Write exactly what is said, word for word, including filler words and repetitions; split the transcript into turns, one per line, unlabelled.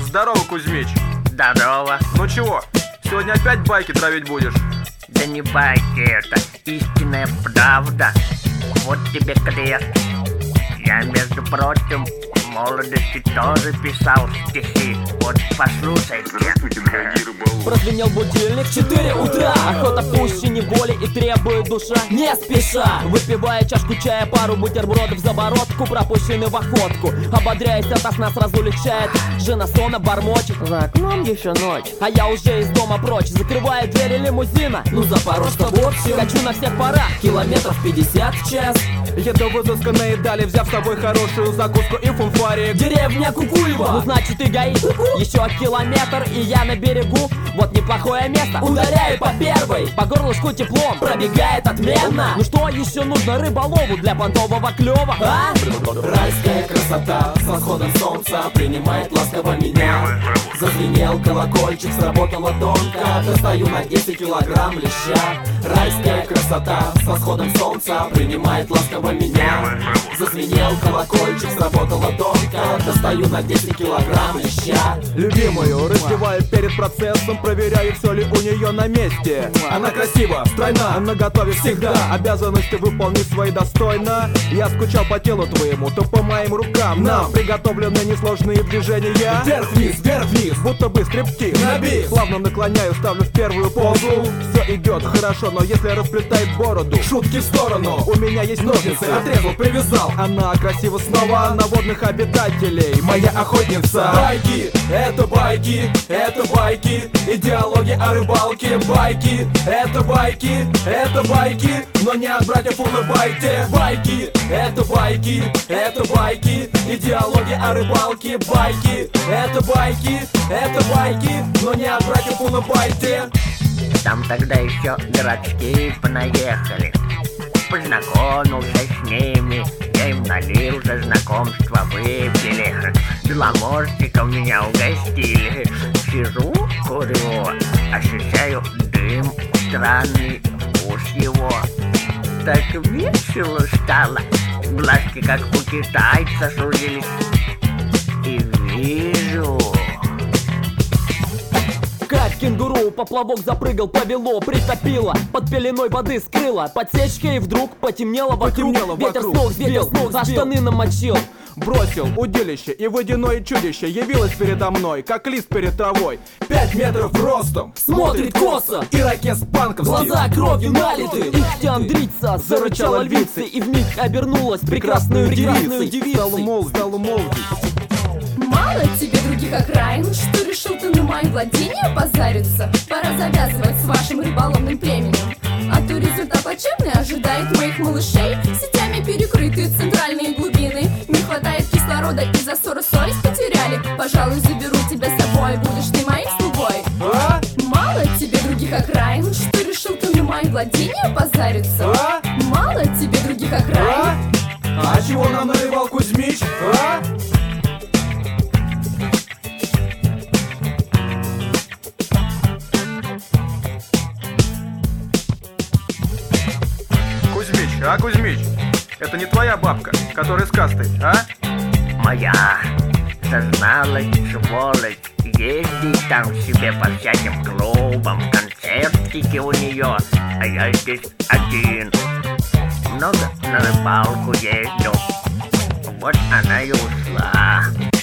Здорово, Кузьмич.
Здорово.
Ну чего, сегодня опять байки травить будешь?
Да не байки это, истинная правда. Вот тебе крест. Я, между прочим, в молодости тоже писал стихи. Вот послушайте.
Прозвенел будильник в четыре утра. Охота пуще неволи и требует душа не спеша. Выпивая чашку чая, пару бутербродов за бородку, пропущенный в охотку. Ободряясь ото сна, сразу легчает. Жена сона бормочет: за окном еще ночь. А я уже из дома прочь, закрываю двери лимузина. Ну Запорожца в общем, качу на всех парах, километров пятьдесят в час.
Еду в изысканные дали, взяв с собой хорошую закуску и фунфарик.
Деревня Кукуева, ну значит эгоист. Еще километр и я на берегу. Вот неплохое место, ударяю по первой. По горлышку теплом, пробегает отменно. Ну что еще нужно рыболову для понтового клёва, а?
Райская красота с восходом солнца принимает ласково меня. Зазвенел колокольчик, сработала тонко. Достаю на десять килограмм леща. Райская красота с восходом солнца принимает ласково меня. Зазвенел колокольчик, сработала тонко. Достаю на десять килограмм леща.
Любимую раздеваю перед процессом, проверяю, все ли у нее на месте.
Она красива, стройна,
на готове всегда, обязанности выполни свои достойно. Я скучал по телу твоему, то по моим рукам. Нам приготовлены несложные движения.
Вверх-вниз, вверх-вниз,
будто бы стриптиз.
Набив.
Плавно наклоняю, ставлю в первую позу. Все идет хорошо, но если расплетает бороду,
шутки в сторону.
у меня есть ножницы,
отрезал, привязал.
Она красива снова на водных обитателей. Моя охотница.
Байки, это байки, это байки. Идеология о рыбалке. Байки, это байки, это байки. Но не от братьев улыбайте. Байки, это байки, это байки. Идеология о рыбалке. Байки, это байки, это байки. Но не от братьев улыбайте.
Там тогда еще городские понаехали. Познакомился с ними, я им налил, за знакомство выпили. Беломорщиком меня угостили. Сижу, курю, ощущаю дым, странный вкус его. Так весело стало, глазки как у китайца сузились. И вижу...
Как кенгуру, поплавок запрыгал, повело, притопило, под пеленой воды скрыло, подсечка, и вдруг потемнело вокруг.
Потемнело
Ветер
вокруг.
с ног сбил,
Ветер с ног
а
сбил.
штаны намочил.
Бросил удилище, и водяное чудище явилось передо мной, как лист перед травой.
Пять метров ростом,
Смотрит косо,
ирокез банковский.
глаза кровью налиты. Ихтиандрица зарычала львицей и вмиг обернулась прекрасную девицей.
Стал умолвить, стал умолвить.
Мало тебе других окраин, что решил ты на мои владения позариться? Пора завязывать с вашим рыболовным племенем. А то результат плачевный ожидает моих малышей. Сетями перекрыты центральные глубины. Не хватает кислорода, из-за ссоры совесть потеряли. Пожалуй, заберу тебя с собой, будешь ты моим слугой.
А?
Мало тебе других окраин, что решил ты на мои владения позариться?
А?
Мало тебе других окраин.
А? А чего нам наливал Кузьмич? А?
Кузьмич, а, Кузьмич? Это не твоя бабка, которая с кастой, а?
Моя созналась, сволочь, ездить там себе по всяким клубам, концертики у нее, а я здесь один. Много на рыбалку езжу, вот она и ушла.